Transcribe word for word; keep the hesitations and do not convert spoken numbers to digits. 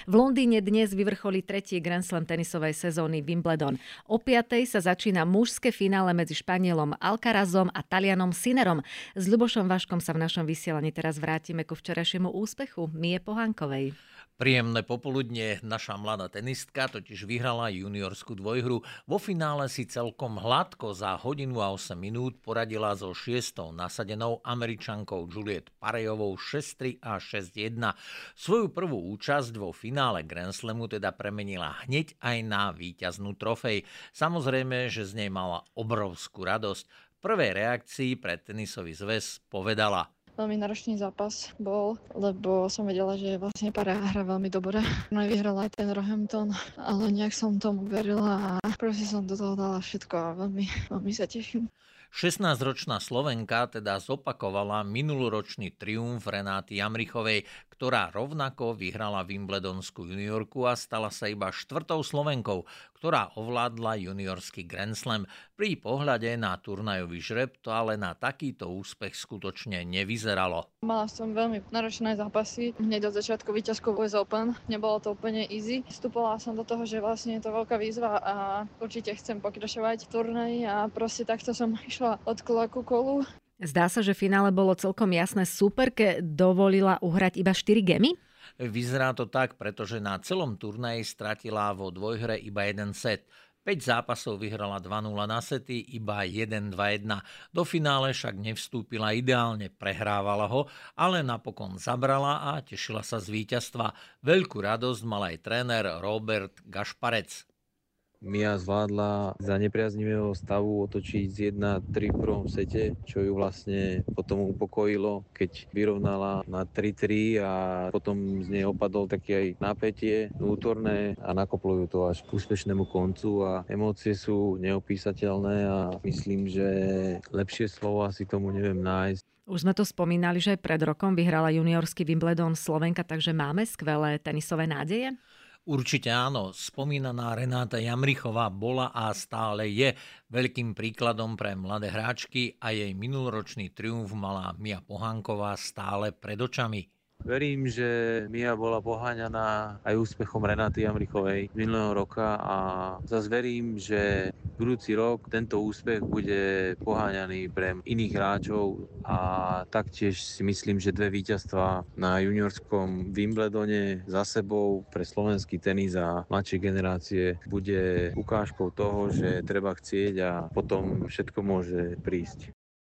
V Londýne dnes vyvrcholí tretí Grand Slam tenisovej sezóny Wimbledon. O piatej sa začína mužské finále medzi Španielom Alcarazom a Talianom Sinnerom. S Ľubošom Vaškom sa v našom vysielaní teraz vrátime ku včerajšiemu úspechu Mie Pohánkovej. Príjemné popoludne. Naša mladá tenistka totiž vyhrala juniorskú dvojhru. Vo finále si celkom hladko za hodinu a osem minút poradila so šiestou nasadenou Američankou Juliet Parejovou šesť tri a šesť jedna. Svoju prvú účasť vo finále Grand Slamu teda premenila hneď aj na víťaznú trofej. Samozrejme, že z nej mala obrovskú radosť. V prvej reakcii pre tenisový zväz povedala: Veľmi náročný zápas bol, lebo som vedela, že vlastne Pareja hra veľmi dobre. No vyhrala aj ten Roehampton, ale nejak som tomu verila a proste som do toho dala všetko a veľmi, veľmi sa teším. šestnásťročná Slovenka teda zopakovala minuloročný triumf Renáty Jamrichovej, ktorá rovnako vyhrala Wimbledonskú juniorku a stala sa iba štvrtou Slovenkou, ktorá ovládla juniorský Grand Slam. Pri pohľade na turnajový žreb to ale na takýto úspech skutočne nevyzeralo. Mala som veľmi náročné zápasy. Hneď od začiatku víťazkou U S Open. Nebolo to úplne easy. Vstupovala som do toho, že vlastne je to veľká výzva a určite chcem pokračovať v turnaji a proste takto som išla od kola ku kolu. Zdá sa, že v finále bolo celkom jasné. Superke dovolila uhrať iba štyri gémy? Vyzerá to tak, pretože na celom turnaji stratila vo dvojhre iba jeden set. päť zápasov vyhrala dva nula na sety, iba jeden dva jedna. Do finále však nevstúpila ideálne, prehrávala ho, ale napokon zabrala a tešila sa z víťazstva. Veľkú radosť mal aj tréner Robert Gašparec. Mia zvládla za nepriaznivého stavu otočiť z jedna tri v prvom sete, čo ju vlastne potom upokojilo, keď vyrovnala na tri tri a potom z nej opadol také aj napätie vnútorné a nakoplo ju to až k úspešnému koncu a emócie sú neopísateľné a myslím, že lepšie slovo asi tomu neviem nájsť. Už sme to spomínali, že pred rokom vyhrala juniorský Wimbledon Slovenka, takže máme skvelé tenisové nádeje? Určite áno, spomínaná Renáta Jamrichová bola a stále je veľkým príkladom pre mladé hráčky a jej minuloročný triumf mala Mia Pohánková stále pred očami. Verím, že Mia bola poháňaná aj úspechom Renáty Jamrichovej minulého roka a zase verím, že budúci rok tento úspech bude poháňaný pre iných hráčov a taktiež si myslím, že dve víťazstvá na juniorskom Wimbledone za sebou pre slovenský tenis a mladšie generácie bude ukážkou toho, že treba chcieť a potom všetko môže prísť.